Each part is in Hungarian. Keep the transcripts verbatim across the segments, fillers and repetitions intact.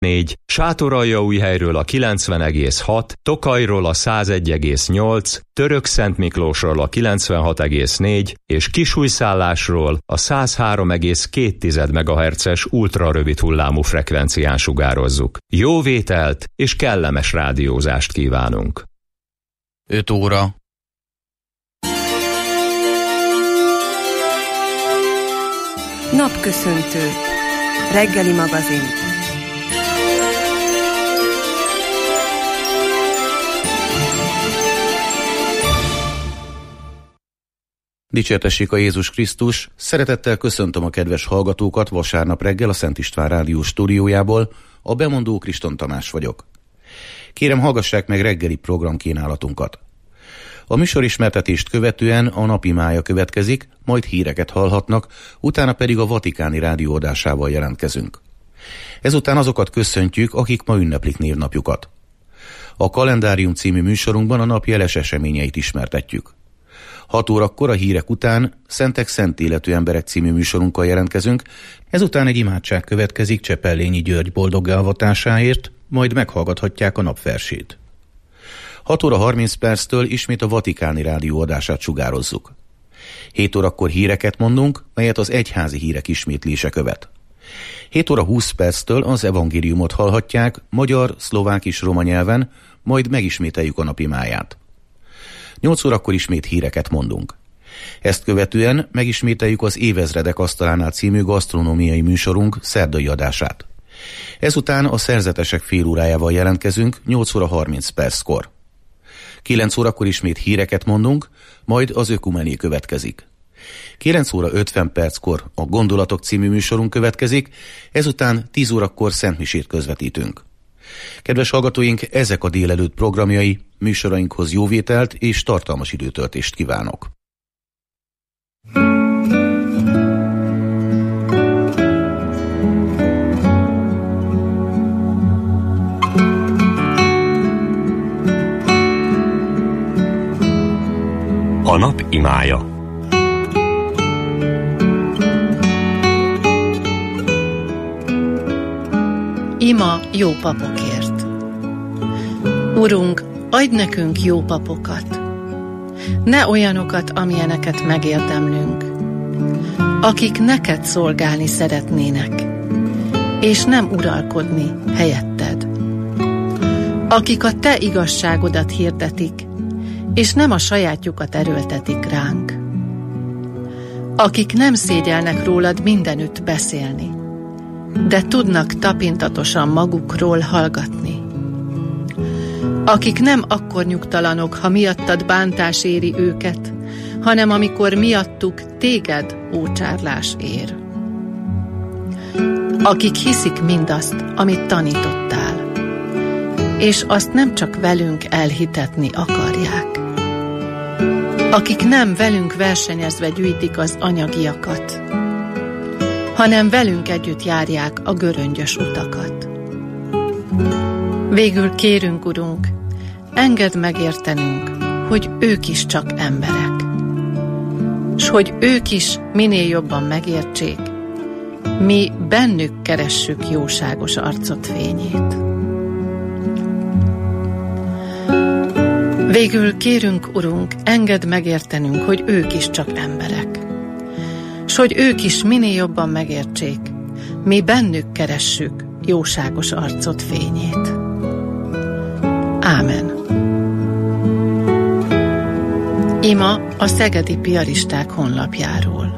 négy, Sátoraljaújhelyről a kilencven egész hat, Tokajról a száz egy egész nyolc, Törökszentmiklósról a kilencvenhat egész négy és Kisújszállásról a száz három egész két megahertzes ultrarövid hullámú frekvencián sugározzuk. Jó vételt és kellemes rádiózást kívánunk! öt óra. Napköszöntő. Reggeli magazin. Dicsértessék a Jézus Krisztus! Szeretettel köszöntöm a kedves hallgatókat vasárnap reggel a Szent István Rádió stúdiójából. A bemondó Kriston Tamás vagyok. Kérem, hallgassák meg reggeli programkínálatunkat. A műsorismertetést követően a napimája következik, majd híreket hallhatnak, utána pedig a Vatikáni Rádió adásával jelentkezünk. Ezután azokat köszöntjük, akik ma ünneplik névnapjukat. A Kalendárium című műsorunkban a nap jeles eseményeit ismertetjük. hat órakor a hírek után Szentek Szent Életű Emberek című műsorunkkal jelentkezünk, ezután egy imádság következik Csepellényi György boldoggá avatásáért, majd meghallgathatják a napversét. hat óra harminc perctől ismét a Vatikáni Rádió adását sugározzuk. hét órakor híreket mondunk, melyet az egyházi hírek ismétlése követ. hét óra húsz perctől az evangéliumot hallhatják magyar, szlovák és roma nyelven, majd megismételjük a napimáját. nyolc órakor ismét híreket mondunk. Ezt követően megismételjük az Évezredek asztalánál című gasztronómiai műsorunk szerdai adását. Ezután a szerzetesek félórájával jelentkezünk nyolc óra harminc perckor. kilenc órakor ismét híreket mondunk, majd az ökumené következik. kilenc óra ötven perckor a Gondolatok című műsorunk következik, ezután tíz órakor szentmisét közvetítünk. Kedves hallgatóink, ezek a délelőtt programjai, műsorainkhoz jóvételt és tartalmas időtöltést kívánok. A nap imája. Ima jó papokért. Urunk, adj nekünk jó papokat, ne olyanokat, amilyeneket megérdemlünk, akik neked szolgálni szeretnének, és nem uralkodni helyetted. Akik a te igazságodat hirdetik, és nem a sajátjukat erőltetik ránk. Akik nem szégyelnek rólad mindenütt beszélni, de tudnak tapintatosan magukról hallgatni. Akik nem akkor nyugtalanok, ha miattad bántás éri őket, hanem amikor miattuk téged ócsárlás ér. Akik hiszik mindazt, amit tanítottál, és azt nem csak velünk elhitetni akarják. Akik nem velünk versenyezve gyűjtik az anyagiakat, hanem velünk együtt járják a göröngyös utakat. Végül kérünk, Urunk, engedd megértenünk, hogy ők is csak emberek, s hogy ők is minél jobban megértsék, mi bennük keressük jóságos arcod fényét. Végül kérünk, Urunk, engedd megértenünk, hogy ők is csak emberek, s hogy ők is minél jobban megértsék, mi bennük keressük jóságos arcod fényét. Ámen. Ima a Szegedi Piaristák honlapjáról.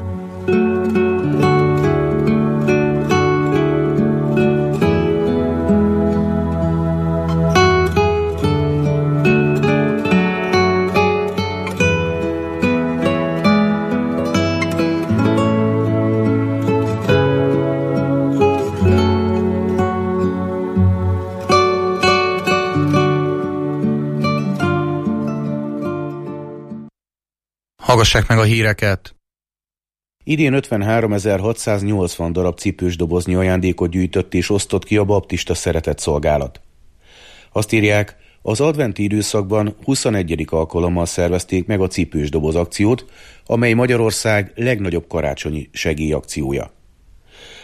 Hallgassák meg a híreket! Idén ötvenháromezer-hatszáznyolcvan darab cipős doboznyi ajándékot gyűjtött és osztott ki a baptista szeretetszolgálat. Azt írják, az adventi időszakban huszonegyedik alkalommal szervezték meg a cipős doboz akciót, amely Magyarország legnagyobb karácsonyi segélyakciója.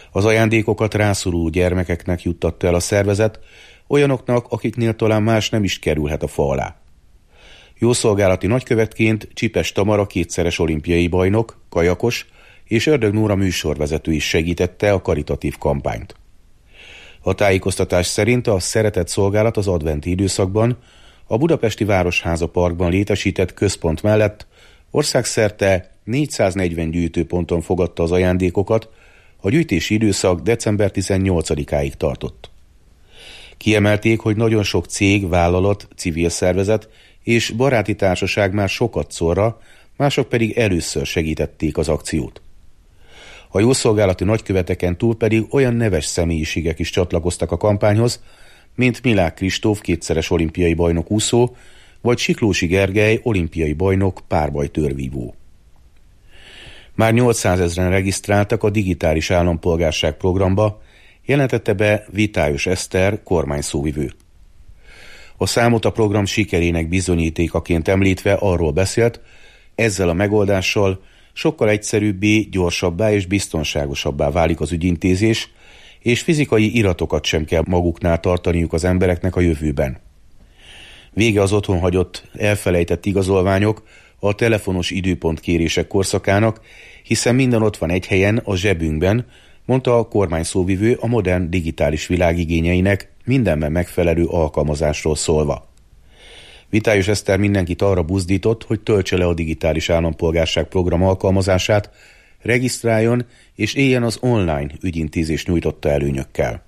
Az ajándékokat rászoruló gyermekeknek juttatta el a szervezet, olyanoknak, akiknél talán más nem is kerülhet a fa alá. Jószolgálati nagykövetként Csipes Tamara kétszeres olimpiai bajnok, kajakos, és Ördög Nóra műsorvezető is segítette a karitatív kampányt. A tájékoztatás szerint a Szeretett Szolgálat az adventi időszakban a budapesti Városháza Parkban létesített központ mellett országszerte négyszáznegyven gyűjtőponton fogadta az ajándékokat, a gyűjtési időszak december tizennyolcadikáig tartott. Kiemelték, hogy nagyon sok cég, vállalat, civil szervezet és baráti társaság már sokat szorra, mások pedig először segítették az akciót. A jószolgálati nagyköveteken túl pedig olyan neves személyiségek is csatlakoztak a kampányhoz, mint Milák Kristóf kétszeres olimpiai bajnok úszó, vagy Siklósi Gergely olimpiai bajnok párbajtőrvívó. Már nyolcszázezren regisztráltak a digitális állampolgárság programba, jelentette be Vitályos Eszter kormányszóvivő. A számot a program sikerének bizonyítékaként említve arról beszélt, ezzel a megoldással sokkal egyszerűbbé, gyorsabbá és biztonságosabbá válik az ügyintézés, és fizikai iratokat sem kell maguknál tartaniuk az embereknek a jövőben. Vége az otthon hagyott, elfelejtett igazolványok, a telefonos időpontkérések korszakának, hiszen minden ott van egy helyen, a zsebünkben, mondta a kormányszóvivő a modern digitális világ igényeinek mindenben megfelelő alkalmazásról szólva. Vitályos Eszter mindenkit arra buzdított, hogy töltse le a digitális állampolgárság program alkalmazását, regisztráljon és éljen az online ügyintézés nyújtotta előnyökkel.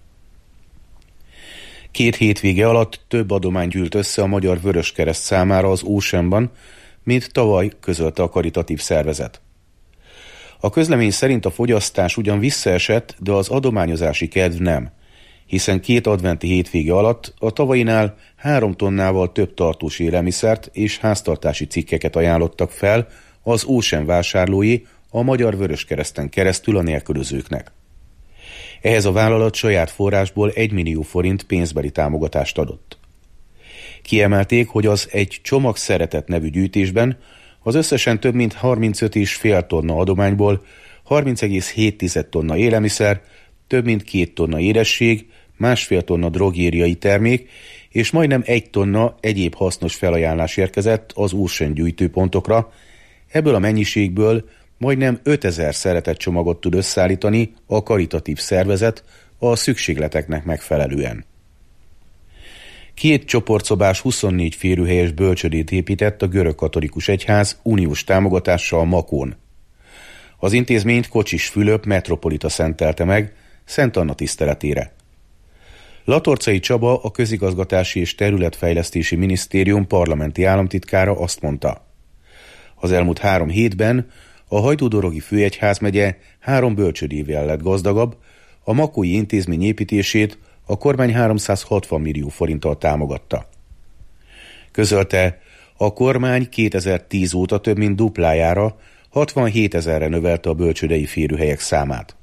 Két hétvége alatt több adomány gyűlt össze a Magyar Vöröskereszt számára az Oceanban, mint tavaly, közölte a karitatív szervezet. A közlemény szerint a fogyasztás ugyan visszaesett, de az adományozási kedv nem, hiszen két adventi hétvége alatt a tavainál három tonnával több tartós élelmiszert és háztartási cikkeket ajánlottak fel az Ocean vásárlói a Magyar Vöröskereszten keresztül a nélkülözőknek. Ehhez a vállalat saját forrásból egy millió forint pénzbeli támogatást adott. Kiemelték, hogy az Egy csomag szeretet nevű gyűjtésben az összesen több mint harmincöt egész öt tonna adományból harminc egész hét tonna élelmiszer, több mint két tonna édesség, másfél tonna drogériai termék és majdnem egy tonna egyéb hasznos felajánlás érkezett az Ocean gyűjtőpontokra. Ebből a mennyiségből majdnem ötezer szeretett csomagot tud összeállítani a karitatív szervezet a szükségleteknek megfelelően. Két csoportszobás huszonnégy férőhelyes bölcsödét épített a görögkatolikus egyház uniós támogatással Makón. Az intézményt Kocsis Fülöp metropolita szentelte meg Szent Anna tiszteletére. Latorcai Csaba, a Közigazgatási és Területfejlesztési Minisztérium parlamenti államtitkára azt mondta: az elmúlt három hétben a Hajdúdorogi főegyházmegye három bölcsödével lett gazdagabb, a makói intézmény építését a kormány háromszázhatvan millió forinttal támogatta. Közölte, a kormány kétezer-tíz óta több mint duplájára, hatvanhétezerre növelte a bölcsödei férőhelyek számát.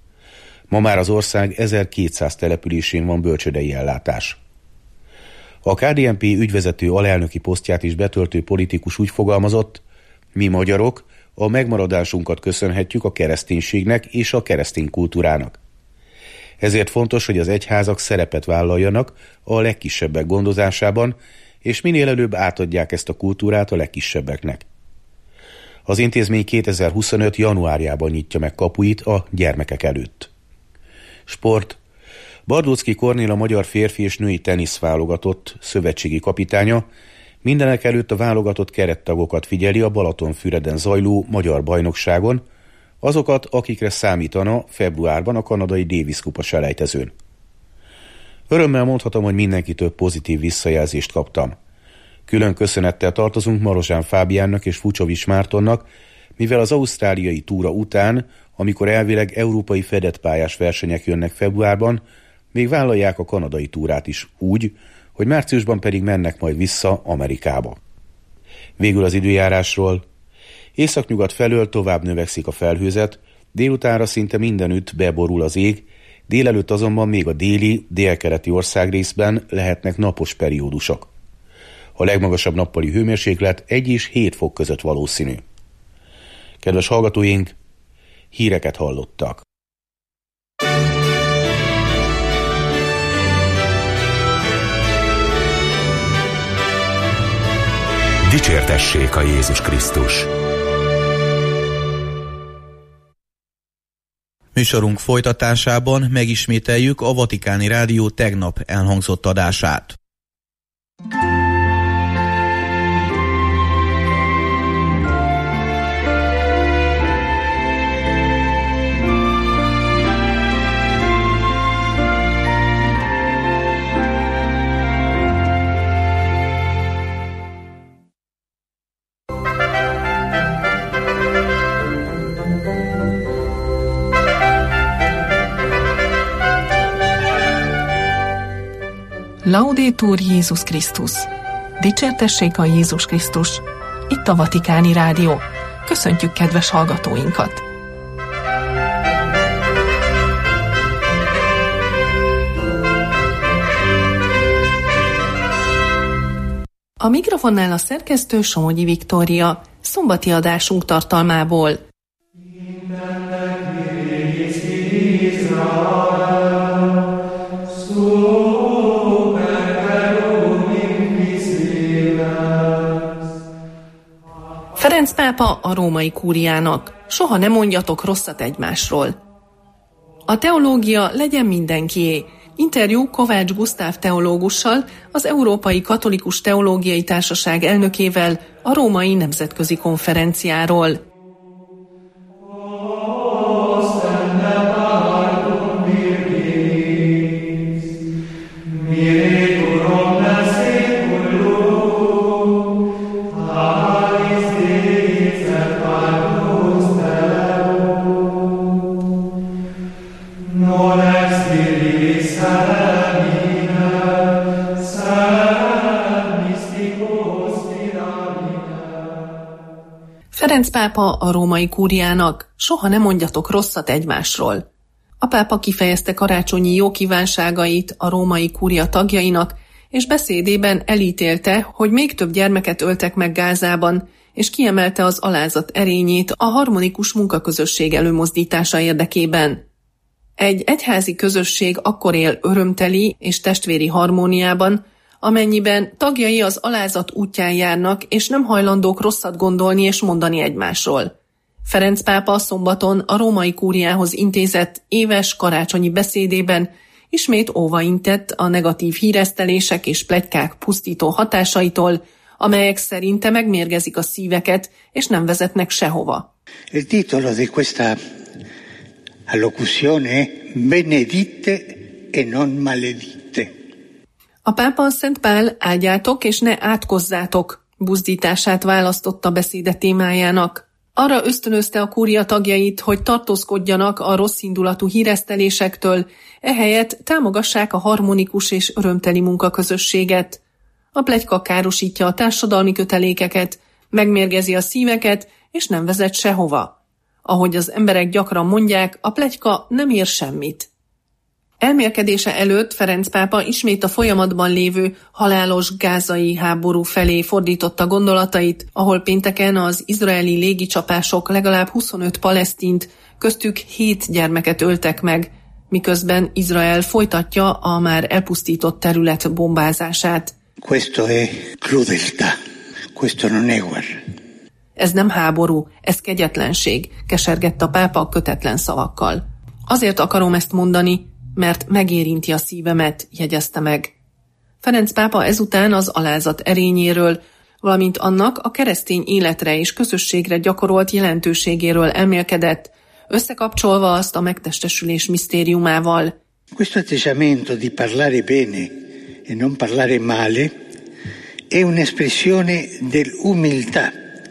Ma már az ország ezerkétszáz településén van bölcsödei ellátás. A ká dé en pé ügyvezető alelnöki posztját is betöltő politikus úgy fogalmazott: mi magyarok a megmaradásunkat köszönhetjük a kereszténységnek és a keresztény kultúrának. Ezért fontos, hogy az egyházak szerepet vállaljanak a legkisebbek gondozásában, és minél előbb átadják ezt a kultúrát a legkisebbeknek. Az intézmény kétezer-huszonöt januárjában nyitja meg kapuit a gyermekek előtt. Sport. Bardóczky Kornél, a magyar férfi és női teniszválogatott szövetségi kapitánya mindenek előtt a válogatott kerettagokat figyeli a Balatonfüreden zajló magyar bajnokságon, azokat, akikre számítana februárban a kanadai Davis kupa selejtezőn. Örömmel mondhatom, hogy mindenkitől pozitív visszajelzést kaptam. Külön köszönettel tartozunk Marozsán Fábiánnak és Fucsovics Mártonnak, mivel az ausztráliai túra után, amikor elvileg európai fedett pályás versenyek jönnek februárban, még vállalják a kanadai túrát is úgy, hogy márciusban pedig mennek majd vissza Amerikába. Végül az időjárásról. Északnyugat felől tovább növekszik a felhőzet, délutánra szinte mindenütt beborul az ég, délelőtt azonban még a déli, délkeleti országrészben lehetnek napos periódusok. A legmagasabb nappali hőmérséklet egy és hét fok között valószínű. Kedves hallgatóink, híreket hallottak. Dicsértessék a Jézus Krisztus! Műsorunk folytatásában megismételjük a Vatikáni Rádió tegnap elhangzott adását. Laudetur Jézus Krisztus! Dicsértessék a Jézus Krisztus! Itt a Vatikáni Rádió. Köszöntjük kedves hallgatóinkat! A mikrofonnál a szerkesztő Somogyi Viktória, szombati adásunk tartalmából. Ferenc pápa a római kúriának: soha ne mondjatok rosszat egymásról. A teológia legyen mindenkié. Interjú Kovács Gusztáv teológussal, az Európai Katolikus Teológiai Társaság elnökével a római nemzetközi konferenciáról. Ferenc pápa a római kúriának: soha ne mondjatok rosszat egymásról. A pápa kifejezte karácsonyi jó kívánságait a római kúria tagjainak, és beszédében elítélte, hogy még több gyermeket öltek meg Gázában, és kiemelte az alázat erényét a harmonikus munkaközösség előmozdítása érdekében. Egy egyházi közösség akkor él örömteli és testvéri harmóniában, amennyiben tagjai az alázat útján járnak, és nem hajlandók rosszat gondolni és mondani egymásról. Ferenc pápa szombaton a római kúriához intézett éves karácsonyi beszédében ismét óvaintett a negatív híresztelések és pletykák pusztító hatásaitól, amelyek szerinte megmérgezik a szíveket, és nem vezetnek sehova. Il titolo di questa allocuzione: benedite e non maledite. A pápa Szent Pál áldjátok és ne átkozzátok buzdítását választotta beszéde témájának. Arra ösztönözte a kúria tagjait, hogy tartózkodjanak a rosszindulatú híresztelésektől, ehelyett támogassák a harmonikus és örömteli munkaközösséget. A pletyka károsítja a társadalmi kötelékeket, megmérgezi a szíveket, és nem vezet sehova. Ahogy az emberek gyakran mondják, a pletyka nem ér semmit. Elmélkedése előtt Ferenc pápa ismét a folyamatban lévő halálos gázai háború felé fordította gondolatait, ahol pénteken az izraeli légicsapások legalább huszonöt palesztint, köztük hét gyermeket öltek meg, miközben Izrael folytatja a már elpusztított terület bombázását. Questo è crudeltà, questo non è guerra. Ez nem háború, ez kegyetlenség, kesergett a pápa kötetlen szavakkal. Azért akarom ezt mondani, mert megérinti a szívemet, jegyezte meg. Ferenc pápa ezután az alázat erényéről, valamint annak a keresztény életre és közösségre gyakorolt jelentőségéről elmélkedett, összekapcsolva azt a megtestesülés misztériumával. Questo atteggiamento di parlare bene e non parlare male è un'espressione dell'umiltà,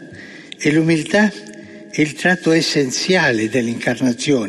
e l'umiltà è il tratto essenziale dell'incarnazione.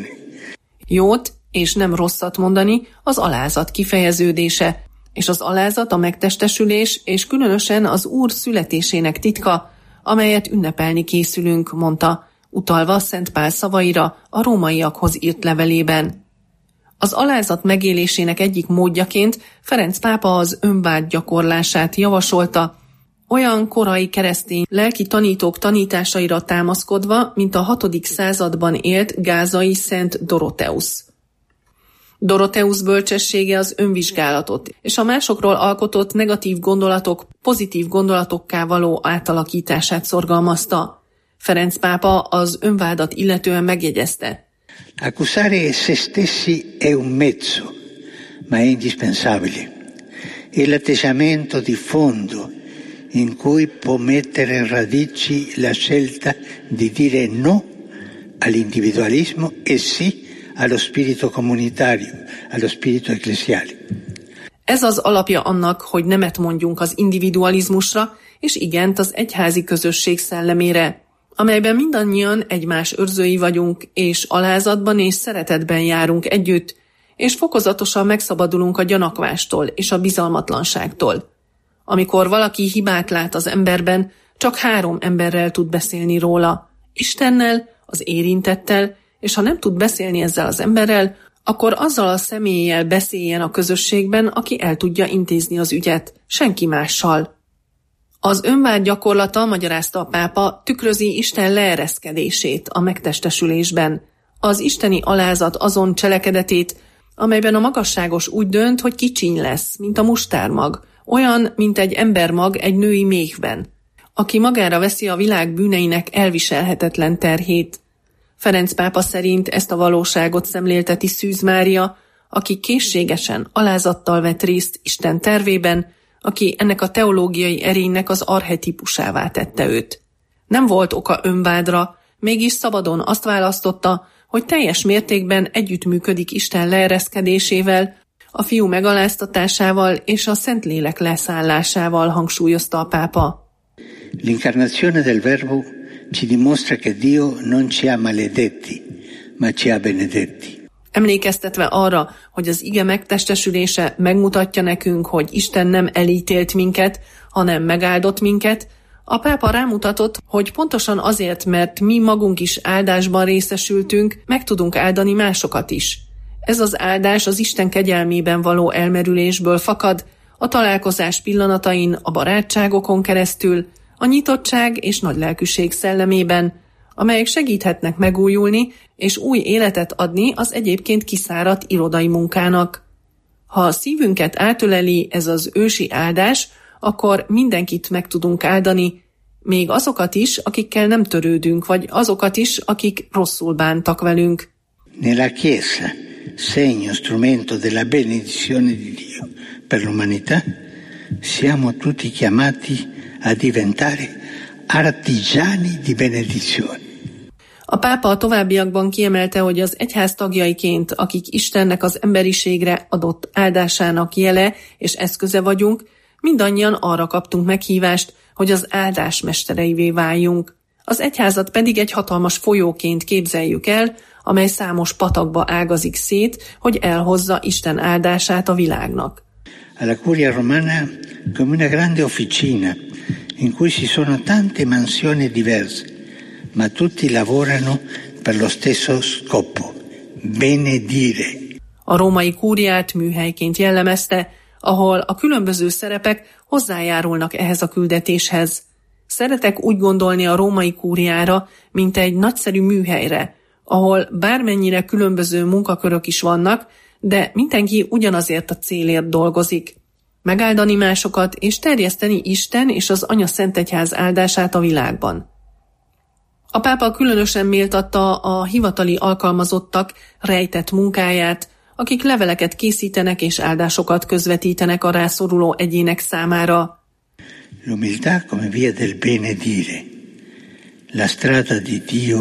Jót és nem rosszat mondani az alázat kifejeződése, és az alázat a megtestesülés és különösen az Úr születésének titka, amelyet ünnepelni készülünk, mondta, utalva Szent Pál szavaira a rómaiakhoz írt levelében. Az alázat megélésének egyik módjaként Ferenc pápa az önvád gyakorlását javasolta, olyan korai keresztény lelki tanítók tanításaira támaszkodva, mint a hatodik században élt gázai Szent Doroteusz. Dorotheusz bölcsessége az önvizsgálatot és a másokról alkotott negatív gondolatok pozitív gondolatokká való átalakítását szorgalmazta. Ferenc pápa az önvádat illetően megjegyezte: Accusare se stessi è un mezzo, ma è indispensabile. È l'atteggiamento di fondo in cui può mettere radici la scelta di dire no all'individualismo e sì allo spirito comunitario, allo spirito ecclesiale. Ez az alapja annak, hogy nemet mondjunk az individualizmusra, és igent az egyházi közösség szellemére, amelyben mindannyian egymás őrzői vagyunk, és alázatban és szeretetben járunk együtt, és fokozatosan megszabadulunk a gyanakvástól és a bizalmatlanságtól. Amikor valaki hibát lát az emberben, csak három emberrel tud beszélni róla: Istennel, az érintettel, és ha nem tud beszélni ezzel az emberrel, akkor azzal a személlyel beszéljen a közösségben, aki el tudja intézni az ügyet, senki mással. Az önvád gyakorlata, magyarázta a pápa, tükrözi Isten leereszkedését a megtestesülésben, az isteni alázat azon cselekedetét, amelyben a magasságos úgy dönt, hogy kicsiny lesz, mint a mustármag, olyan, mint egy embermag egy női méhben, aki magára veszi a világ bűneinek elviselhetetlen terhét. Ferenc pápa szerint ezt a valóságot szemlélteti Szűz Mária, aki készségesen, alázattal vett részt Isten tervében, aki ennek a teológiai erénynek az archetípusává tette őt. Nem volt oka önvádra, mégis szabadon azt választotta, hogy teljes mértékben együttműködik Isten leereszkedésével, a fiú megaláztatásával és a Szentlélek leszállásával, hangsúlyozta a pápa. L'incarnazione del Verbo ci dimostra che Dio non ci ha maledetti, ma ci ha benedetti. Emlékeztetve arra, hogy az ige megtestesülése megmutatja nekünk, hogy Isten nem elítélt minket, hanem megáldott minket, a pápa rámutatott, hogy pontosan azért, mert mi magunk is áldásban részesültünk, meg tudunk áldani másokat is. Ez az áldás az Isten kegyelmében való elmerülésből fakad, a találkozás pillanatain, a barátságokon keresztül, a nyitottság és nagylelkűség szellemében, amelyek segíthetnek megújulni és új életet adni az egyébként kiszáradt irodai munkának. Ha a szívünket átöleli ez az ősi áldás, akkor mindenkit meg tudunk áldani, még azokat is, akikkel nem törődünk, vagy azokat is, akik rosszul bántak velünk. Nella Chiesa, segno, strumento della benedizione di Dio per l'umanità, siamo tutti chiamati a diventare artigiani di benedizione. A pápa a továbbiakban kiemelte, hogy az egyház tagjaiként, akik Istennek az emberiségre adott áldásának jele és eszköze vagyunk, mindannyian arra kaptunk meghívást, hogy az áldás mestereivé váljunk. Az egyházat pedig egy hatalmas folyóként képzeljük el, amely számos patakba ágazik szét, hogy elhozza Isten áldását a világnak. Alla Curia Romana come una grande officina in cui ci sono tante mansioni diverse, ma tutti lavorano per lo stesso scopo, benedire. A római kúriát műhelyként jellemezte, ahol a különböző szerepek hozzájárulnak ehhez a küldetéshez. Szeretek úgy gondolni a római kúriára, mint egy nagyszerű műhelyre, ahol bármennyire különböző munkakörök is vannak, de mindenki ugyanazért a célért dolgozik. Megáldani másokat és terjeszteni Isten és az Anya Szentegyház áldását a világban. A pápa különösen méltatta a hivatali alkalmazottak rejtett munkáját, akik leveleket készítenek és áldásokat közvetítenek a rászoruló egyének számára. L'umiltà come via del benedire, la strada di Dio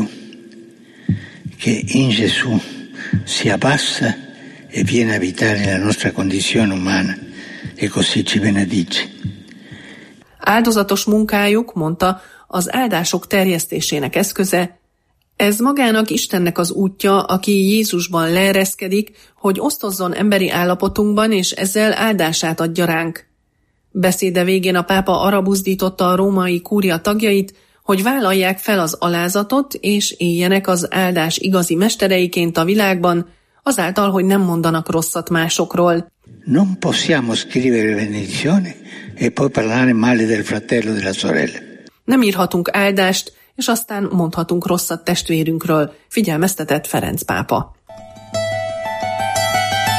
che in Gesù si abbassa e viene a abitare nella nostra condizione umana e così ci benedice. Áldozatos munkájuk, mondta, az áldások terjesztésének eszköze. Ez magának Istennek az útja, aki Jézusban leereszkedik, hogy osztozzon emberi állapotunkban, és ezzel áldását adja ránk. Beszéde végén a pápa arra buzdította a római kúria tagjait, hogy vállalják fel az alázatot, és éljenek az áldás igazi mestereiként a világban, azáltal, hogy nem mondanak rosszat másokról. Non possiamo scrivere benedizione e poi parlare male del fratello della sorella. Nem írhatunk áldást, és aztán mondhatunk rosszat testvérünkről, figyelmeztetett Ferenc pápa.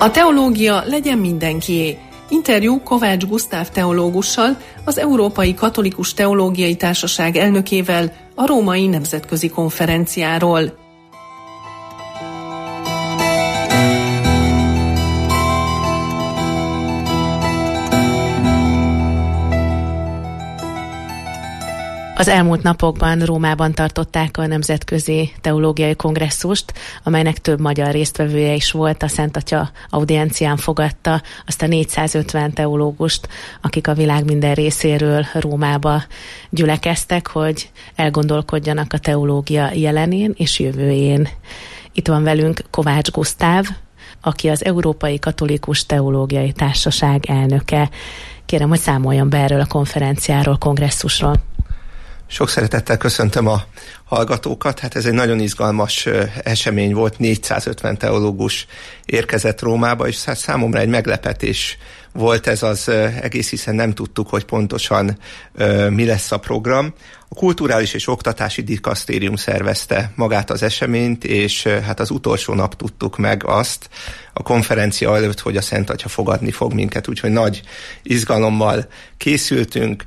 A teológia legyen mindenkié. Interjú Kovács Gusztáv teológussal, az Európai Katolikus Teológiai Társaság elnökével a Római Nemzetközi Konferenciáról. Az elmúlt napokban Rómában tartották a Nemzetközi Teológiai Kongresszust, amelynek több magyar résztvevője is volt. A Szent Atya audiencián fogadta azt a négyszázötven teológust, akik a világ minden részéről Rómába gyülekeztek, hogy elgondolkodjanak a teológia jelenén és jövőjén. Itt van velünk Kovács Gusztáv, aki az Európai Katolikus Teológiai Társaság elnöke. Kérem, hogy számoljon be erről a konferenciáról, kongresszusról. Sok szeretettel köszöntöm a hallgatókat. Hát ez egy nagyon izgalmas esemény volt, négyszázötven teológus érkezett Rómába, és számomra egy meglepetés volt ez az egész, hiszen nem tudtuk, hogy pontosan mi lesz a program. A Kulturális és Oktatási Dikasztérium szervezte magát az eseményt, és hát az utolsó nap tudtuk meg azt a konferencia előtt, hogy a Szent Atya fogadni fog minket, úgyhogy nagy izgalommal készültünk.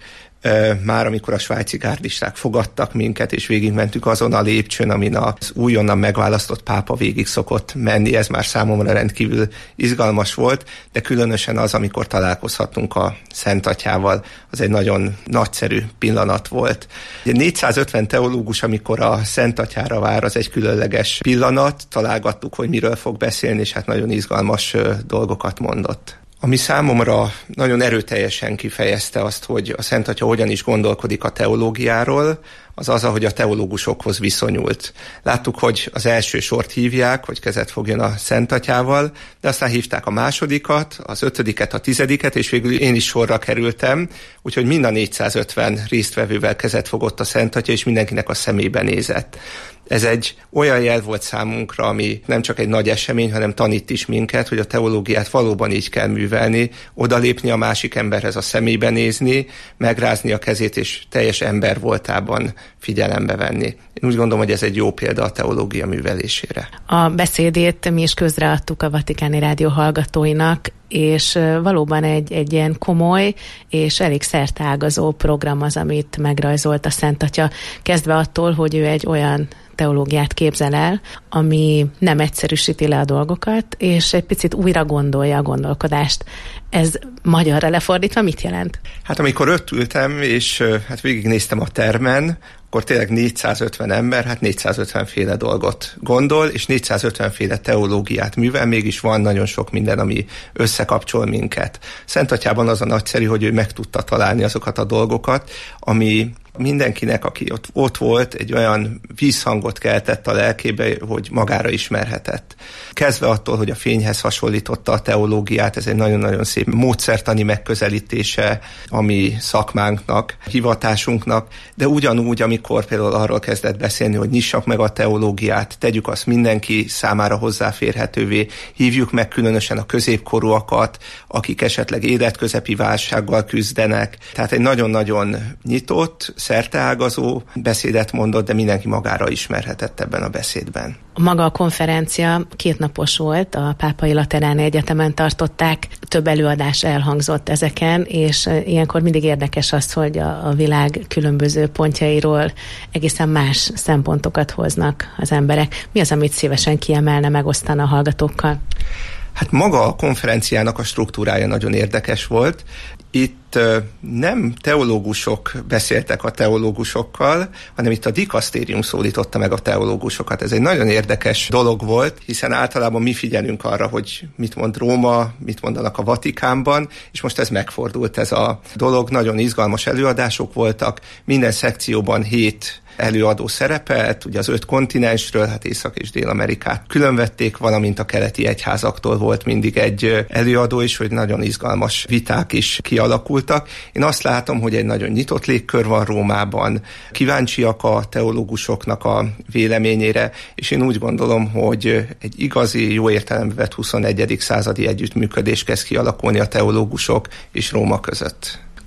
Már amikor a svájci gárdisták fogadtak minket, és végigmentük azon a lépcsőn, amin az újonnan megválasztott pápa végig szokott menni, ez már számomra rendkívül izgalmas volt, de különösen az, amikor találkozhattunk a Szent Atyával, az egy nagyon nagyszerű pillanat volt. négyszázötven teológus, amikor a Szent Atyára vár, az egy különleges pillanat, találgattuk, hogy miről fog beszélni, és hát nagyon izgalmas dolgokat mondott. Ami számomra nagyon erőteljesen kifejezte azt, hogy a Szent Atya hogyan is gondolkodik a teológiáról, az az, ahogy a teológusokhoz viszonyult. Láttuk, hogy az első sort hívják, hogy kezet fogjon a Szent Atyával, de aztán hívták a másodikat, az ötödiket, a tizediket, és végül én is sorra kerültem, úgyhogy mind a négyszázötven résztvevővel kezet fogott a Szent Atya, és mindenkinek a szemébe nézett. Ez egy olyan jel volt számunkra, ami nem csak egy nagy esemény, hanem tanít is minket, hogy a teológiát valóban így kell művelni, odalépni a másik emberhez, a szemébe nézni, megrázni a kezét, és teljes ember voltában figyelembe venni. Én úgy gondolom, hogy ez egy jó példa a teológia művelésére. A beszédét mi is közreadtuk a Vatikáni Rádió hallgatóinak, és valóban egy, egy ilyen komoly és elég szerteágazó program az, amit megrajzolt a Szent Atya, kezdve attól, hogy ő egy olyan teológiát képzel el, ami nem egyszerűsíti le a dolgokat, és egy picit újra gondolja a gondolkodást. Ez magyarra lefordítva mit jelent? Hát amikor ott ültem, és hát végignéztem a termen, akkor tényleg négyszázötven ember, hát négyszázötven féle dolgot gondol, és négyszázötven féle teológiát művel, mégis van nagyon sok minden, ami összekapcsol minket. Szent Atyában az a nagyszerű, hogy ő meg tudta találni azokat a dolgokat, ami mindenkinek, aki ott, ott volt, egy olyan vízhangot keltett a lelkébe, hogy magára ismerhetett. Kezdve attól, hogy a fényhez hasonlította a teológiát, ez egy nagyon-nagyon szép módszertani megközelítése a mi szakmánknak, hivatásunknak, de ugyanúgy, amikor például arról kezdett beszélni, hogy nyissak meg a teológiát, tegyük azt mindenki számára hozzáférhetővé, hívjuk meg különösen a középkorúakat, akik esetleg életközepi válsággal küzdenek. Tehát egy nagyon-nagyon nyitott, szerteágazó beszédet mondott, de mindenki magára ismerhetett ebben a beszédben. Maga a konferencia kétnapos volt, a Pápai Lateráni Egyetemen tartották, több előadás elhangzott ezeken, és ilyenkor mindig érdekes az, hogy a, a világ különböző pontjairól egészen más szempontokat hoznak az emberek. Mi az, amit szívesen kiemelne, megosztana a hallgatókkal? Hát maga a konferenciának a struktúrája nagyon érdekes volt. Itt nem teológusok beszéltek a teológusokkal, hanem itt a dikasztérium szólította meg a teológusokat. Ez egy nagyon érdekes dolog volt, hiszen általában mi figyelünk arra, hogy mit mond Róma, mit mondanak a Vatikánban, és most ez megfordult ez a dolog. Nagyon izgalmas előadások voltak, minden szekcióban hét előadó szerepelt, ugye az öt kontinensről, hát Észak- és Dél-Amerikát különvették, valamint a keleti egyházaktól volt mindig egy előadó is, hogy nagyon izgalmas viták is kialakultak. Én azt látom, hogy egy nagyon nyitott légkör van Rómában, kíváncsiak a teológusoknak a véleményére, és én úgy gondolom, hogy egy igazi, jó értelembe vett huszonegyedik századi együttműködés kezd kialakulni a teológusok és Róma között.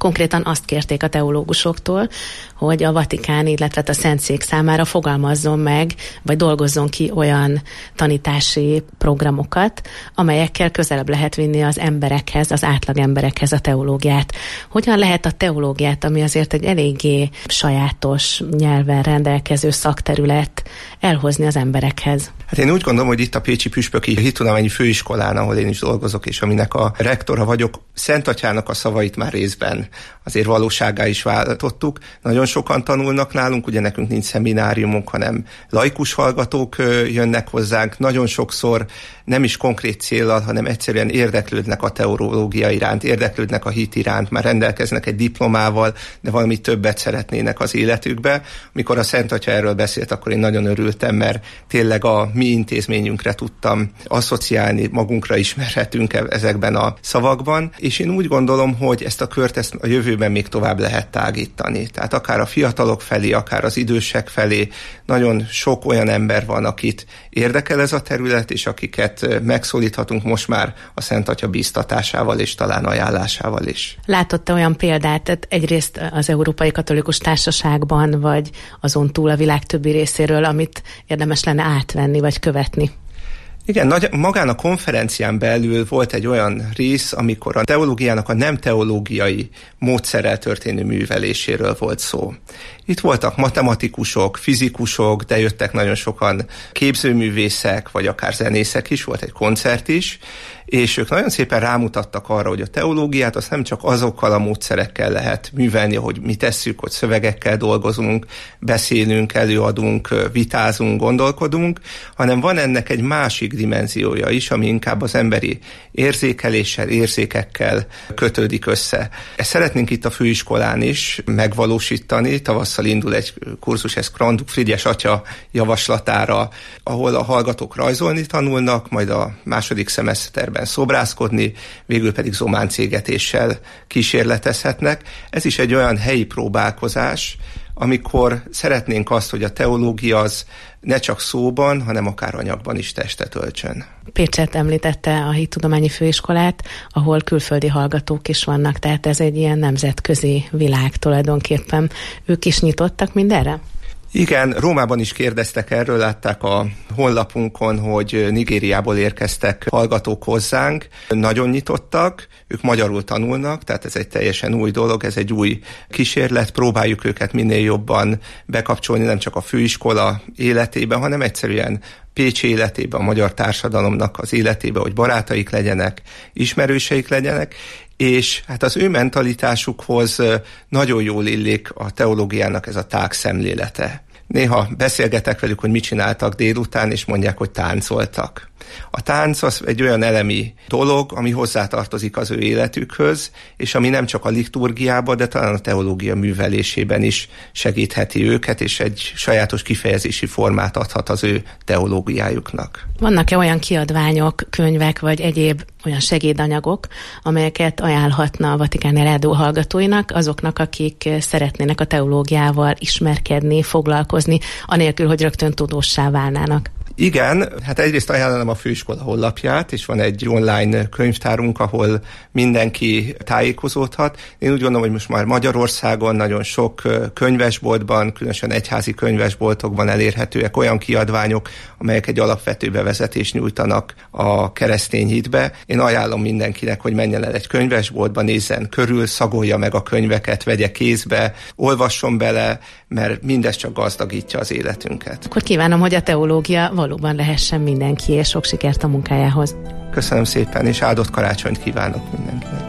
Konkrétan azt kérték a teológusoktól, hogy a Vatikán, illetve a Szentszék számára fogalmazzon meg, vagy dolgozzon ki olyan tanítási programokat, amelyekkel közelebb lehet vinni az emberekhez, az átlag emberekhez a teológiát. Hogyan lehet a teológiát, ami azért egy eléggé sajátos nyelven rendelkező szakterület, elhozni az emberekhez? Hát én úgy gondolom, hogy itt a Pécsi Püspöki Hittudományi Főiskolán, ahol én is dolgozok, és aminek a rektora vagyok, Szent Atyának a szavait már részben azért valósággá is váltottuk. Nagyon sokan tanulnak nálunk, ugye nekünk nincs szemináriumunk, hanem laikus hallgatók jönnek hozzánk. Nagyon sokszor nem is konkrét céllal, hanem egyszerűen érdeklődnek a teológia iránt, érdeklődnek a hit iránt, már rendelkeznek egy diplomával, de valami többet szeretnének az életükbe. Amikor a Szent Atya erről beszélt, akkor én nagyon örültem, mert tényleg a mi intézményünkre tudtam asszociálni, magunkra ismerhetünk ezekben a szavakban, és én úgy gondolom, hogy ezt a kört ezt a jövőben még tovább lehet tágítani. Tehát akár a fiatalok felé, akár az idősek felé nagyon sok olyan ember van, akit érdekel ez a terület, és akiket megszólíthatunk most már a Szent Atya bíztatásával és talán ajánlásával is. Látott-e olyan példát, egyrészt az Európai Katolikus Társaságban, vagy azon túl a világ többi részéről, amit érdemes lenne átvenni, vagy követni? Igen, nagy, magán a konferencián belül volt egy olyan rész, amikor a teológiának a nem teológiai módszerrel történő műveléséről volt szó. Itt voltak matematikusok, fizikusok, de jöttek nagyon sokan képzőművészek, vagy akár zenészek is, volt egy koncert is, és ők nagyon szépen rámutattak arra, hogy a teológiát azt nem csak azokkal a módszerekkel lehet művelni, hogy mi tesszük, hogy szövegekkel dolgozunk, beszélünk, előadunk, vitázunk, gondolkodunk, hanem van ennek egy másik dimenziója is, ami inkább az emberi érzékeléssel, érzékekkel kötődik össze. Ezt szeretnénk itt a főiskolán is megvalósítani. Tavasszal indul egy kurzus, ez Kranduk Frigyes atya javaslatára, ahol a hallgatók rajzolni tanulnak, majd a második szemeszterben szobrászkodni, végül pedig zománcégetéssel kísérletezhetnek. Ez is egy olyan helyi próbálkozás, amikor szeretnénk azt, hogy a teológia az ne csak szóban, hanem akár anyagban is testet öltsön. Pécset említette a Hittudományi Főiskolát, ahol külföldi hallgatók is vannak, tehát ez egy ilyen nemzetközi világ tulajdonképpen. Ők is nyitottak mindenre? Igen, Rómában is kérdeztek erről, látták a honlapunkon, hogy Nigériából érkeztek hallgatók hozzánk, nagyon nyitottak, ők magyarul tanulnak, tehát ez egy teljesen új dolog, ez egy új kísérlet, próbáljuk őket minél jobban bekapcsolni, nem csak a főiskola életébe, hanem egyszerűen Pécs életébe, a magyar társadalomnak az életébe, hogy barátaik legyenek, ismerőseik legyenek, és hát az ő mentalitásukhoz nagyon jól illik a teológiának ez a tág szemlélete. Néha beszélgetek velük, hogy mit csináltak délután, és mondják, hogy táncoltak. A tánc az egy olyan elemi dolog, ami hozzátartozik az ő életükhöz, és ami nem csak a liturgiában, de talán a teológia művelésében is segítheti őket, és egy sajátos kifejezési formát adhat az ő teológiájuknak. Vannak-e olyan kiadványok, könyvek, vagy egyéb olyan segédanyagok, amelyeket ajánlhatna a Vatikáni Rádió hallgatóinak, azoknak, akik szeretnének a teológiával ismerkedni, foglalkozni, anélkül, hogy rögtön tudóssá válnának? Igen, hát egyrészt ajánlom a főiskola honlapját, és van egy online könyvtárunk, ahol mindenki tájékozódhat. Én úgy gondolom, hogy most már Magyarországon nagyon sok könyvesboltban, különösen egyházi könyvesboltokban elérhetőek olyan kiadványok, amelyek egy alapvető bevezetést nyújtanak a keresztény hitbe. Én ajánlom mindenkinek, hogy menjen el egy könyvesboltba, nézzen körül, szagolja meg a könyveket, vegye kézbe, olvasson bele, mert mindez csak gazdagítja az életünket. Akkor kívánom, hogy a teológia valóban lehessen mindenki, és sok sikert a munkájához. Köszönöm szépen, és áldott karácsonyt kívánok mindenkinek.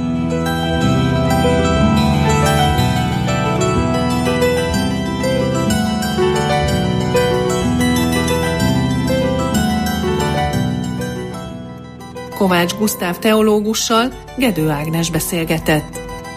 Kovács Gusztáv teológussal Gedő Ágnes beszélgetett.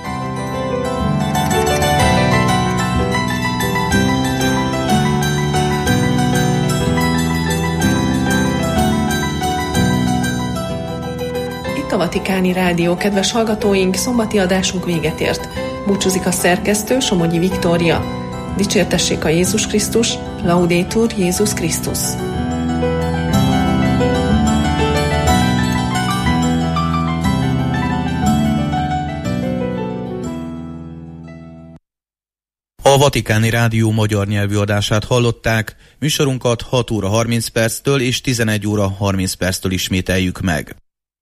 A Vatikáni Rádió kedves hallgatóink, szombati adásunk véget ért. Búcsúzik a szerkesztő, Somogyi Viktória. Dicsértessék a Jézus Krisztus, Laudetur Jézus Krisztus. A Vatikáni Rádió magyar nyelvű adását hallották, műsorunkat hat óra harminc perctől és tizenegy óra harminc perctől ismételjük meg.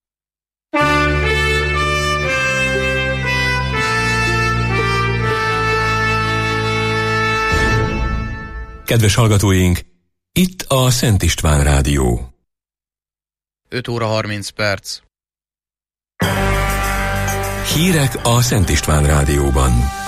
Kedves hallgatóink, itt a Szent István Rádió. öt óra harminc perc. Hírek a Szent István Rádióban.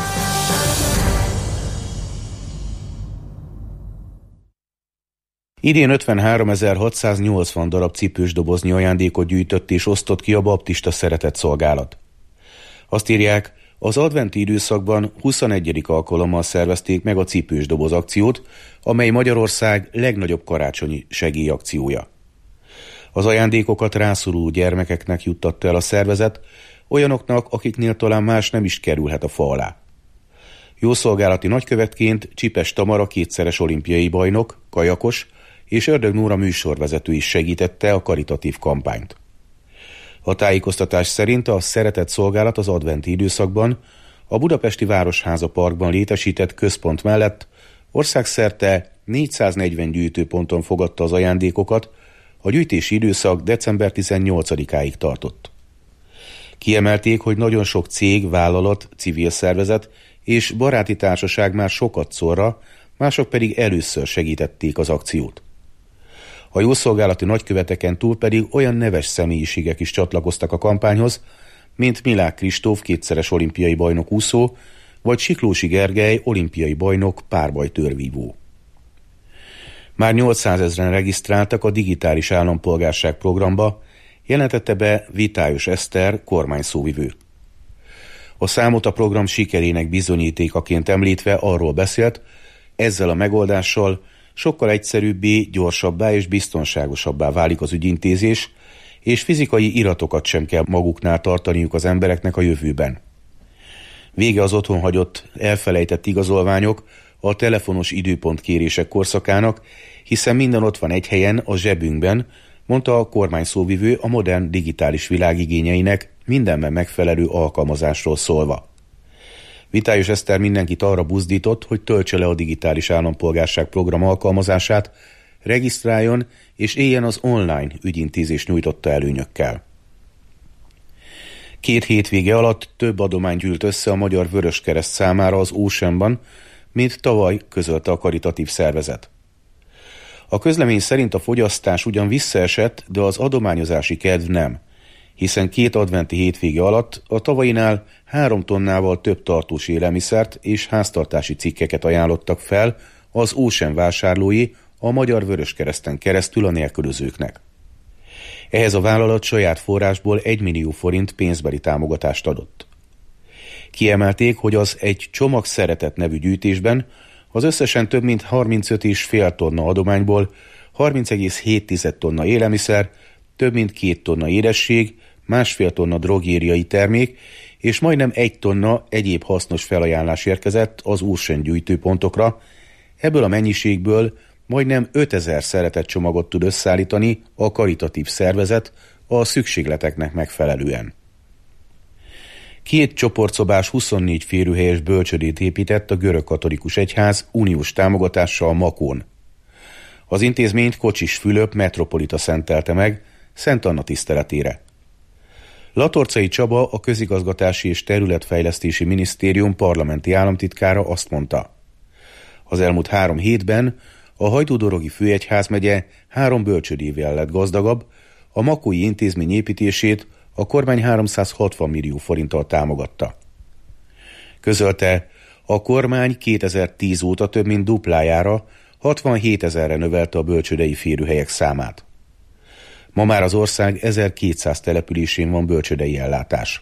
Idén ötvenháromezer-hatszáznyolcvan darab cipős doboznyi ajándékot gyűjtött és osztott ki a baptista szeretetszolgálat. Azt írják, az adventi időszakban huszonegyedik alkalommal szervezték meg a cipős doboz akciót, amely Magyarország legnagyobb karácsonyi segélyakciója. Az ajándékokat rászoruló gyermekeknek juttatta el a szervezet, olyanoknak, akiknél talán más nem is kerülhet a fa alá. Jószolgálati nagykövetként Csipes Tamara kétszeres olimpiai bajnok, kajakos és Ördög Nóra műsorvezető is segítette a karitatív kampányt. A tájékoztatás szerint a szeretetszolgálat az adventi időszakban a budapesti Városháza Parkban létesített központ mellett országszerte négyszáznegyven gyűjtőponton fogadta az ajándékokat, a gyűjtési időszak december tizennyolcadikáig tartott. Kiemelték, hogy nagyon sok cég, vállalat, civil szervezet és baráti társaság már sokat szorra, mások pedig először segítették az akciót. A jószolgálati nagyköveteken túl pedig olyan neves személyiségek is csatlakoztak a kampányhoz, mint Milák Kristóf kétszeres olimpiai bajnok úszó, vagy Siklósi Gergely olimpiai bajnok párbajtőrvívó. Már nyolcszázezren regisztráltak a digitális állampolgárság programba, jelentette be Vitályos Eszter, kormányszóvivő. A számot a program sikerének bizonyítékaként említve arról beszélt, ezzel a megoldással sokkal egyszerűbbé, gyorsabbá és biztonságosabbá válik az ügyintézés, és fizikai iratokat sem kell maguknál tartaniuk az embereknek a jövőben. Vége az otthon hagyott, elfelejtett igazolványok, a telefonos időpontkérések korszakának, hiszen minden ott van egy helyen, a zsebünkben, mondta a kormányszóvivő a modern digitális világ igényeinek mindenben megfelelő alkalmazásról szólva. Vitályos Eszter mindenkit arra buzdított, hogy töltse le a digitális állampolgárság program alkalmazását, regisztráljon és éljen az online ügyintézés nyújtotta előnyökkel. Két hétvége alatt több adomány gyűlt össze a Magyar Vöröskereszt számára az Oceanban, mint tavaly, közölte a karitatív szervezet. A közlemény szerint a fogyasztás ugyan visszaesett, de az adományozási kedv nem, hiszen két adventi hétvége alatt a tavainál három tonnával több tartós élelmiszert és háztartási cikkeket ajánlottak fel az Ocean vásárlói a Magyar Vöröskereszten keresztül a nélkülözőknek. Ehhez a vállalat saját forrásból egy millió forint pénzbeli támogatást adott. Kiemelték, hogy az Egy csomag szeretet nevű gyűjtésben az összesen több mint harmincöt egész öt tonna adományból harminc egész hét tonna élelmiszer, több mint két tonna édesség, másfél tonna drogériai termék és majdnem egy tonna egyéb hasznos felajánlás érkezett az Ocean gyűjtőpontokra. Ebből a mennyiségből majdnem ötezer szeretetcsomagot tud összeállítani a karitatív szervezet a szükségleteknek megfelelően. Két csoportszobás huszonnégy férőhelyes bölcsödét épített a görögkatolikus egyház uniós támogatással Makón. Az intézményt Kocsis Fülöp metropolita szentelte meg Szent Anna tiszteletére. Latorcai Csaba, a Közigazgatási és Területfejlesztési Minisztérium parlamenti államtitkára azt mondta: az elmúlt három hétben a Hajdúdorogi főegyházmegye három bölcsödével lett gazdagabb, a makói intézmény építését a kormány háromszázhatvan millió forinttal támogatta. Közölte, a kormány kétezer-tíz óta több mint duplájára, hatvanhétezerre növelte a bölcsődei férőhelyek számát. Ma már az ország ezerkétszáz településén van bölcsődei ellátás.